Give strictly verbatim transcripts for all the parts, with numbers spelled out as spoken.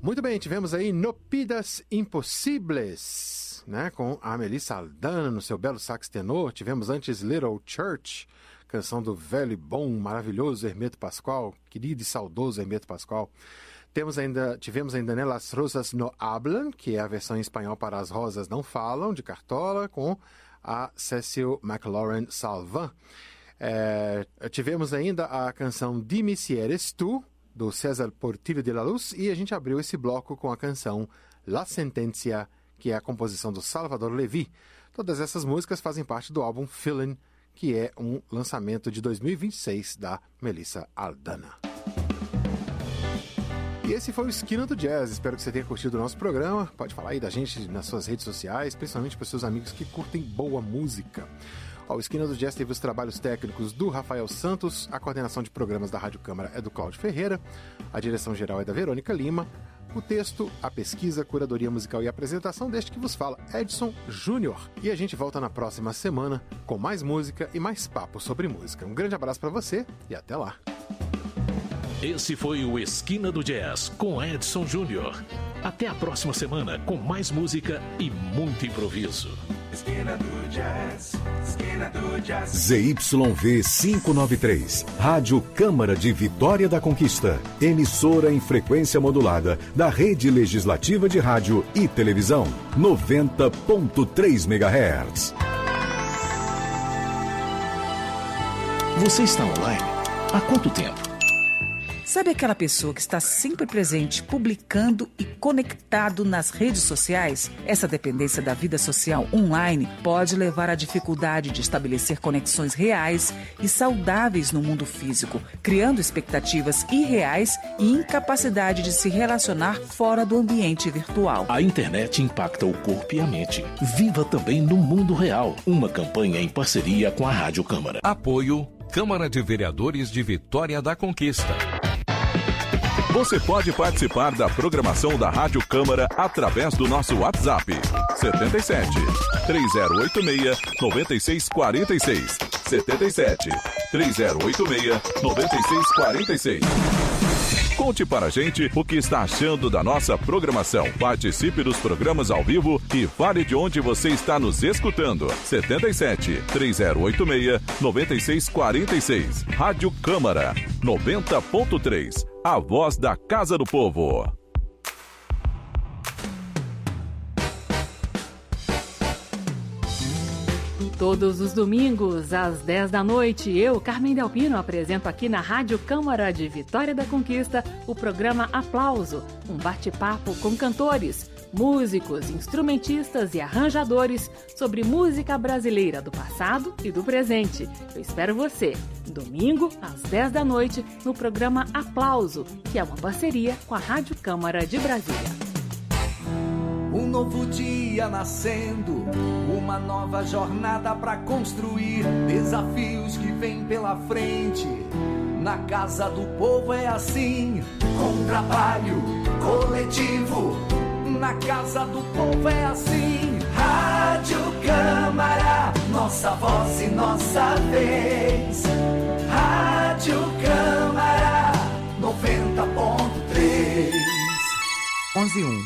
Muito bem, tivemos aí No Pidas Impossibles, né, com a Melissa Aldana no seu belo sax tenor. Tivemos antes Little Church, canção do velho e bom, maravilhoso Hermeto Pascoal, querido e saudoso Hermeto Pascoal. Temos ainda, tivemos ainda né, Las Rosas No Hablan, que é a versão em espanhol para As Rosas Não Falam, de Cartola, com a Cecil McLaurin Salvin. É, tivemos ainda a canção Dime Si Eres Tu, do César Portillo de la Luz, e a gente abriu esse bloco com a canção La Sentencia, que é a composição do Salvador Levi. Todas essas músicas fazem parte do álbum Feelin', que é um lançamento de dois mil e vinte e seis da Melissa Aldana. E esse foi o Esquina do Jazz. Espero que você tenha curtido o nosso programa. Pode falar aí da gente nas suas redes sociais, principalmente para os seus amigos que curtem boa música. Ó, o Esquina do Jazz teve os trabalhos técnicos do Rafael Santos, a coordenação de programas da Rádio Câmara é do Cláudio Ferreira, a direção geral é da Verônica Lima, o texto, a pesquisa, a curadoria musical e a apresentação deste que vos fala, Edson Júnior. E a gente volta na próxima semana com mais música e mais papo sobre música. Um grande abraço para você e até lá. Esse foi o Esquina do Jazz com Edson Júnior. Até a próxima semana com mais música e muito improviso. Esquina do Jazz, Esquina do Jazz. Z Y V quinhentos e noventa e três, Rádio Câmara de Vitória da Conquista, emissora em frequência modulada da Rede Legislativa de Rádio e Televisão, noventa ponto três megahertz. Você está online? Há quanto tempo? Sabe aquela pessoa que está sempre presente, publicando e conectado nas redes sociais? Essa dependência da vida social online pode levar à dificuldade de estabelecer conexões reais e saudáveis no mundo físico, criando expectativas irreais e incapacidade de se relacionar fora do ambiente virtual. A internet impacta o corpo e a mente. Viva também no mundo real. Uma campanha em parceria com a Rádio Câmara. Apoio Câmara de Vereadores de Vitória da Conquista. Você pode participar da programação da Rádio Câmara através do nosso WhatsApp setenta e sete, três zero oito seis, nove seis quatro seis setenta e sete, três zero oito seis, nove seis quatro seis. Conte para a gente o que está achando da nossa programação. Participe dos programas ao vivo e fale de onde você está nos escutando. setenta e sete, três zero oito seis, nove seis quatro seis. Rádio Câmara, noventa ponto três. A voz da Casa do Povo. Todos os domingos, às dez da noite, eu, Carmen Delpino, apresento aqui na Rádio Câmara de Vitória da Conquista o programa Aplauso, um bate-papo com cantores, músicos, instrumentistas e arranjadores sobre música brasileira do passado e do presente. Eu espero você, domingo, às dez da noite, no programa Aplauso, que é uma parceria com a Rádio Câmara de Brasília. Um novo dia nascendo, uma nova jornada pra construir, desafios que vêm pela frente. Na Casa do Povo é assim, com trabalho coletivo. Na Casa do Povo é assim, Rádio Câmara, nossa voz e nossa vez. Rádio Câmara, noventa ponto três. onze e um.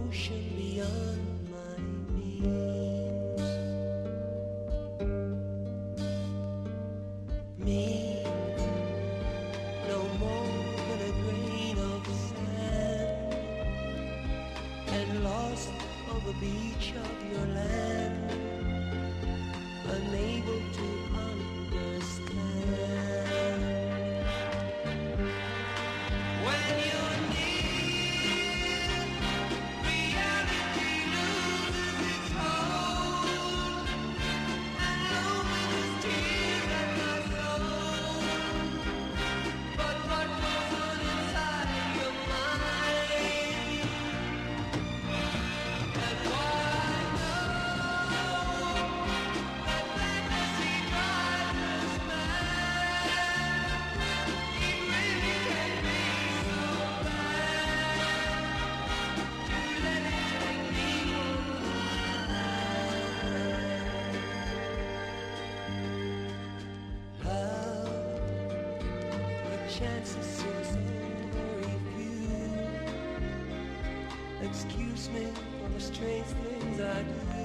ocean beyond my means. Me, no more than a grain of sand, and lost on the beach of your land, unable to understand. When you're near, reality loses its hold, and loneliness tears at my soul. But what goes on inside your mind, and what I know, that fantasy drives us mad. It really can be so bad to let it take me home. How the chances seem so very few. Excuse me for the strange things I do.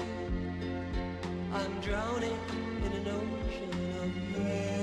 I'm drowning in an ocean of you.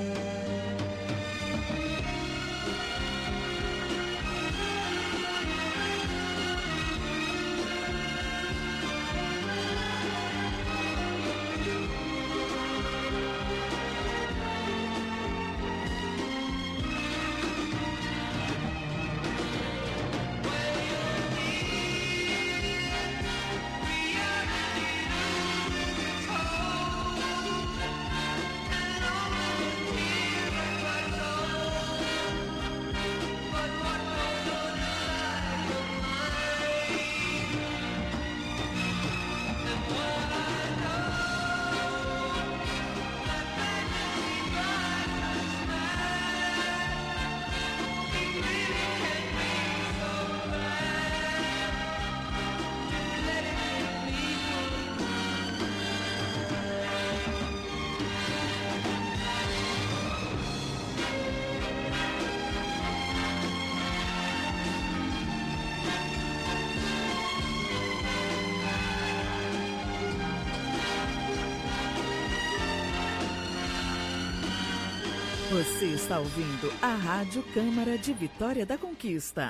Você está ouvindo a Rádio Câmara de Vitória da Conquista.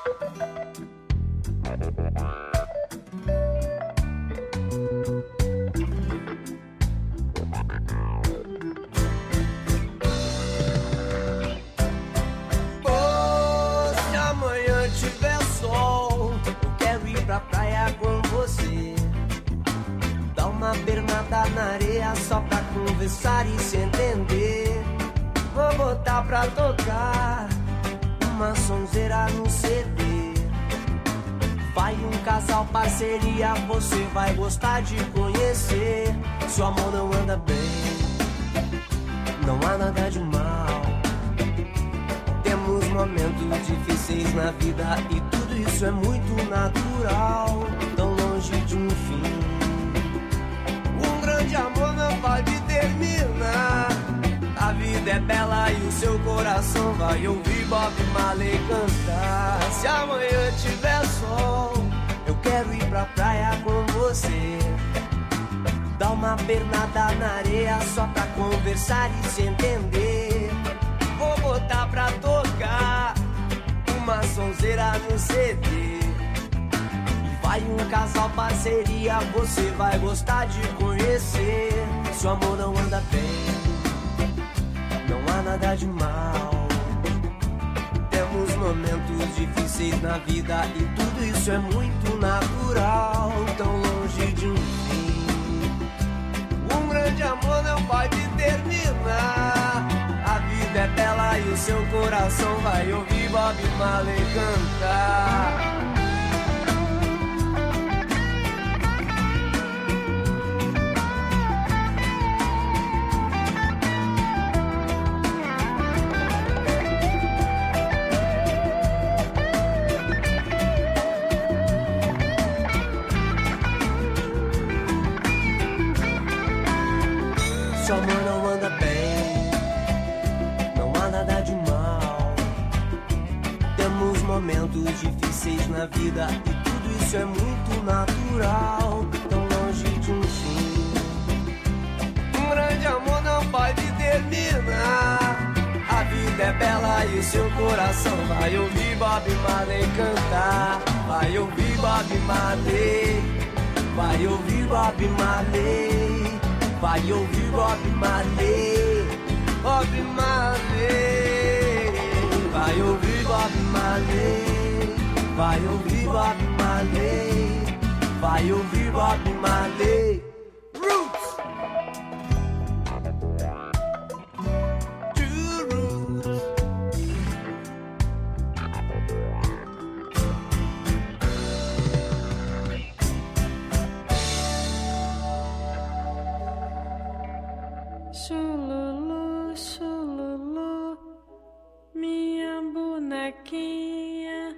Pô, se amanhã tiver sol, eu quero ir pra praia com você. Dar uma pernada na areia só pra conversar e se entender. Vou botar pra tocar uma sonzeira no C D. Vai um casal, parceria, você vai gostar de conhecer. Se o amor não anda bem, não há nada de mal. Temos momentos difíceis na vida e tudo isso é muito natural. Tão longe de um fim, um grande amor não pode terminar. A vida é bela e o seu coração vai ouvir Bob Marley cantar. Se amanhã tiver sol, eu quero ir pra praia com você. Dar uma pernada na areia só pra conversar e se entender. Vou botar pra tocar uma sonzeira no C D. E vai um casal, parceria, você vai gostar de conhecer. Se o amor não anda bem, não há nada de mal. Temos momentos difíceis na vida e tudo isso é muito natural. Tão longe de um fim, um grande amor não pode terminar. A vida é bela e o seu coração vai ouvir Bob Marley cantar. Se o amor não anda bem, não há nada de mal. Temos momentos difíceis na vida e tudo início é muito natural, tão longe de um fim. Um grande amor não pode terminar. A vida é bela e o seu coração vai ouvir Bob Marley cantar. Vai ouvir Bob Marley, vai ouvir Bob Marley, vai ouvir Bob Marley, Bob Marley. Vai ouvir Bob Marley, vai ouvir Bob Marley, vai ouvir Bob Marley. Roots. Chululu, chululu, minha bonequinha.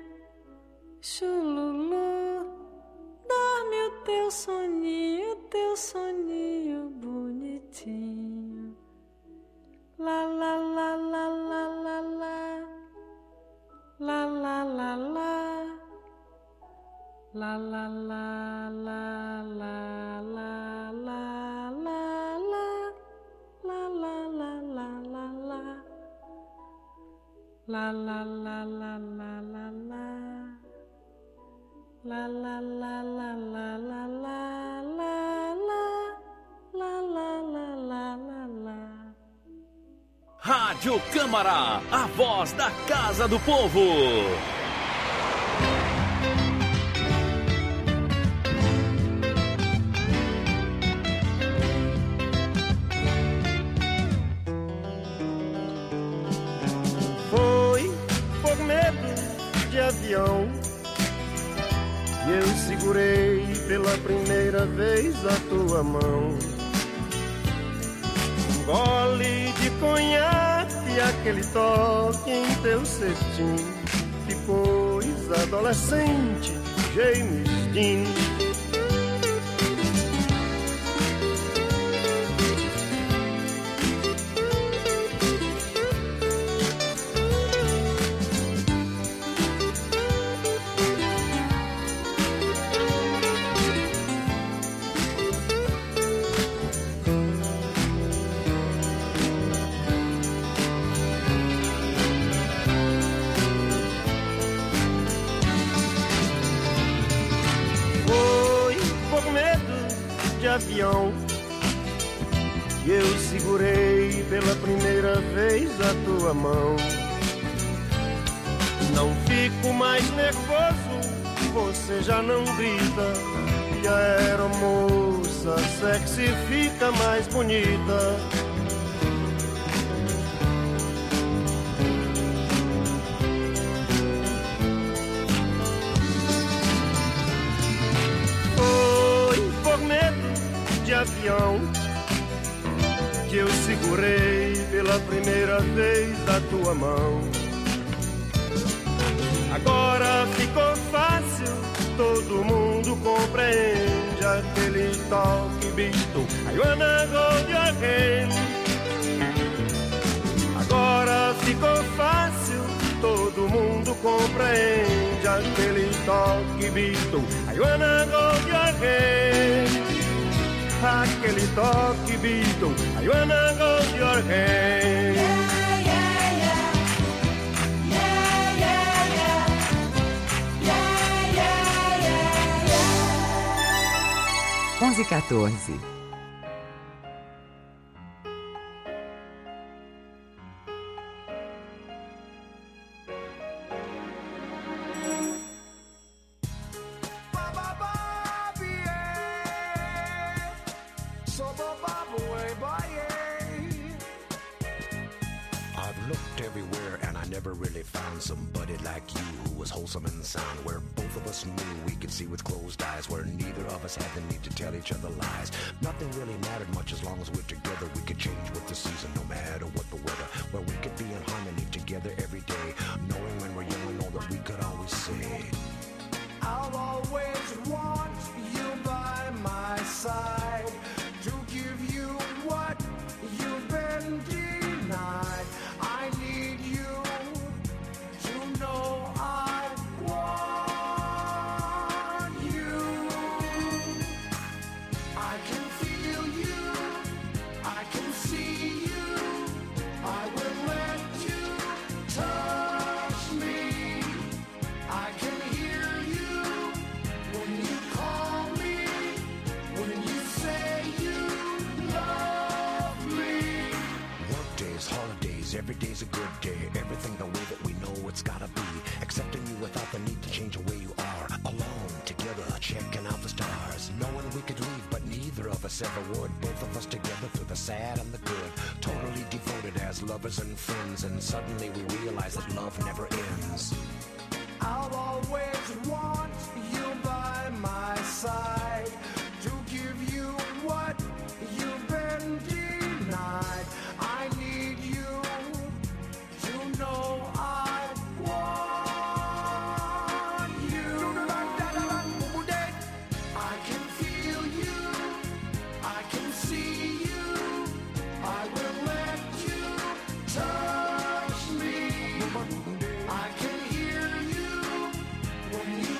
Chululu, dorme o teu soninho, teu soninho bonitinho. La la la la la la la, la la la la, la la la la la la la la la. La la la la la la, la la la la la la la, la la la la la la la la la, la la la la la. Rádio Câmara, a voz da Casa do Povo. Avião, e eu segurei pela primeira vez a tua mão. Um gole de conhaque e aquele toque em teu cetim. Que coisa adolescente, James Dean. Avião, e eu segurei pela primeira vez a tua mão. Não fico mais nervoso, você já não grita, e a aeromoça sexy fica mais bonita. De avião, que eu segurei pela primeira vez a tua mão. Agora ficou fácil, todo mundo compreende aquele toque bisto. I wanna hold your hand. Agora ficou fácil, todo mundo compreende aquele toque bisto. I wanna hold your hand. Aquele toque Beatle, I wanna hold your hand. Yeah, yeah, yeah. Yeah, yeah, yeah. Yeah, yeah, yeah, yeah. onze e quatorze. Somebody like you who was wholesome and sound, where both of us knew we could see with closed eyes, where neither of us had the need to tell each other lies. Nothing really mattered much as long as we're together. We could change with the season no matter what the weather, where we could be in harmony together every day, knowing when we're young and all that we could always say, I'll always want you by my side, to give you what you've been denied. I need you to know I want us ever would. Both of us together through the sad and the good. Totally devoted as lovers and friends. And suddenly we realize that love never ends. I'll always want you by my side to give you what you've been denied. I need you to know I want you. I can feel you, I can see you, I will let you touch me. I can hear you when you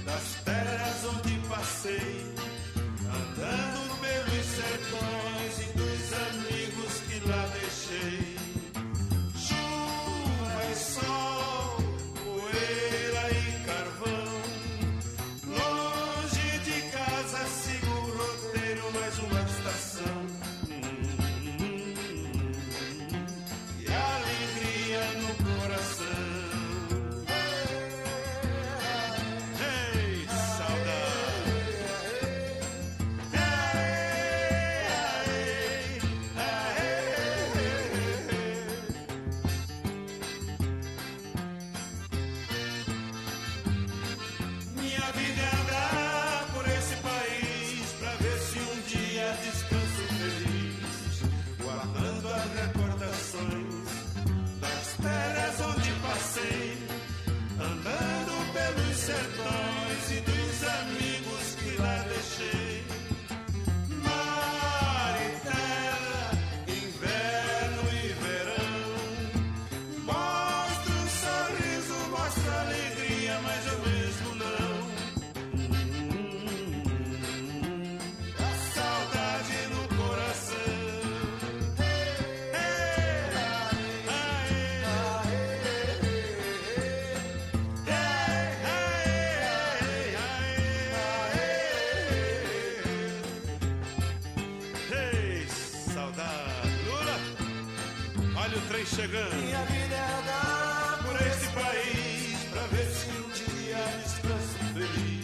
das terras onde passei, andando pelos sertões e dos amigos que lá deixei. Chuva e sol, poeira e carvão, longe de casa sigo o roteiro, mais uma estação. E alegria no coração. Andando pelos sertões e dos amigos que lá deixei. Mar e terra, inverno e verão. Mostra um sorriso, mostra alegria, mas eu mesmo não. A saudade no coração. Chegando.